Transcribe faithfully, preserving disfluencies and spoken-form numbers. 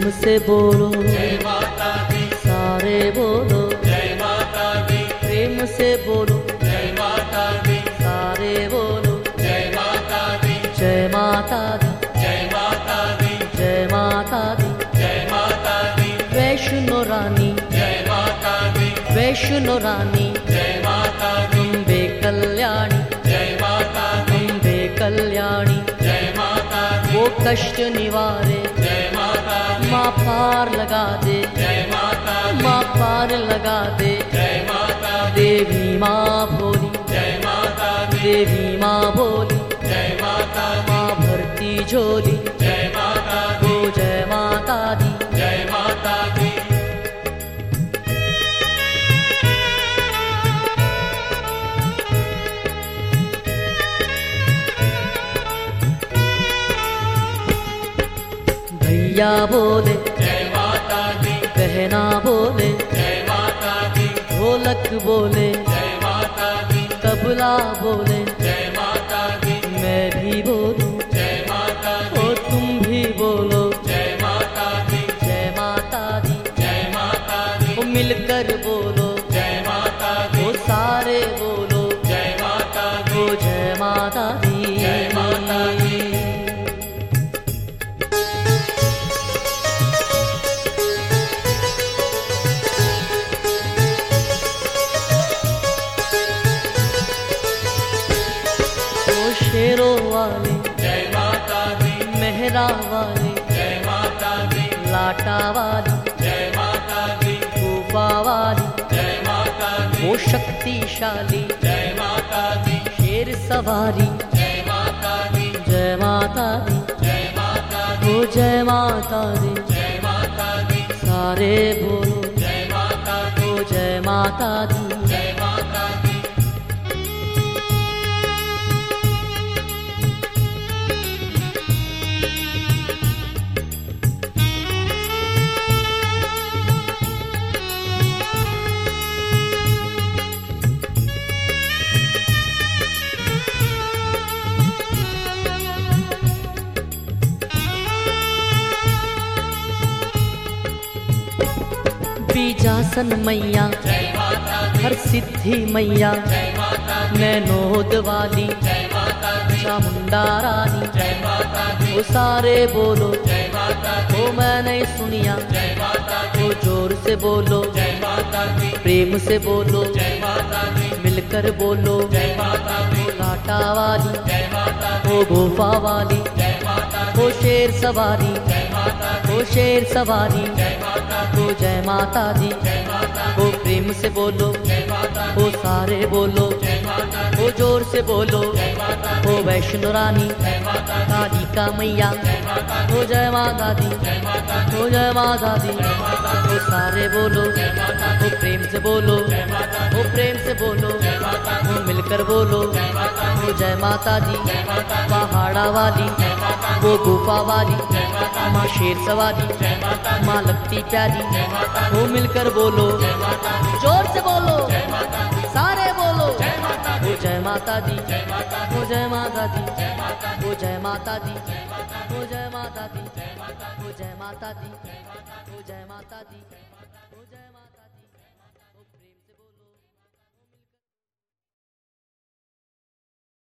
प्रेम से बोलो जय माता दी, सारे बोलो जय माता दी, प्रेम से बोलो जय माता दी, सारे बोलो जय माता दी, जय माता दी जय माता दी, जय माता दी जय माता दी, वैष्णो रानी जय माता दी, वैष्णो रानी जय माता दी, अम्बे कल्याणी जय माता दी, अम्बे कल्याणी जय माता दी, वो कष्ट निवारे जय माता दी, माँ पार लगा दे जय माता दी, माँ पार लगा दे जय माता दी, देवी माँ भोली जय माता दी, देवी माँ भोली जय माता दी, माँ भरती झोली जय माता दी, ओ जय माता दी जय माता दी। भैया बोले जय माता दी, बहना बोले जय माता दी, ढोलक बोले जय माता दी, तबला बोले जय माता दी, मैं भी बोलूं जय माता दी, ओ तुम भी बोलो जय माता दी, जय माता दी जय माता दी, ओ मिलकर बोलो जय माता दी, ओ सारे बोलो जय माता दी, ओ जय माता दी जय माता दी। ओ शेरों वाले जय माता दी, मेहरा वाले जय माता दी, लाटा वाली जय माता दी, रूपा वाली जय माता दी, वो शक्तिशाली जय माता दी, शेर सवारी जय माता दी, जय माता दी जय माता दी, ओ जय माता दी जय माता दी, सारे बोलो जय माता दी, ओ जय माता दी जय माता दी। बीजासन मैया जय माता दी, हर सिद्धि मैया जय माता दी, नैनोद वाली जय माता दी, चामुंडा रानी जय माता दी, वो सारे बोलो जय माता दी, ओ मैं नहीं सुनिया जय माता दी, ओ जोर से बोलो जय माता दी, प्रेम से बोलो जय माता दी, मिलकर बोलो जय माता दी, ओ लाटा वाली जय माता दी, ओ गोफा वाली जय माता दी, ओ शेर सवारी जय माता दी, ओ शेर सवारी जय माता दी, ओ जय माता दी जय माता ओ प्रेम से बोलो जय माता ओ सारे बोलो जय माता ओ जोर से बोलो जय माता ओ वैष्णो रानी जय माता काली का मैया जय माता ओ जय माता दी जय माता ओ जय माता दी ओ सारे बोलो जय माता ओ प्रेम से बोलो जय माता ओ प्रेम से बोलो जय माता ओ मिलकर बोलो जय माता ओ जय माता दी जय माता पहाड़ा वाली जय माता वो गुफा वाली जय माता माँ शेर सवारी जय माता माँ लगती प्यारी जय माता वो मिलकर बोलो जय माता जोर से बोलो जय माता सारे बोलो जय माता ओ जय माता दी जय माता ओ जय माता दी जय माता ओ जय माता दी जय माता ओ जय माता दी जय माता ओ जय माता दी जय माता ओ जय माता दी ओ जय माता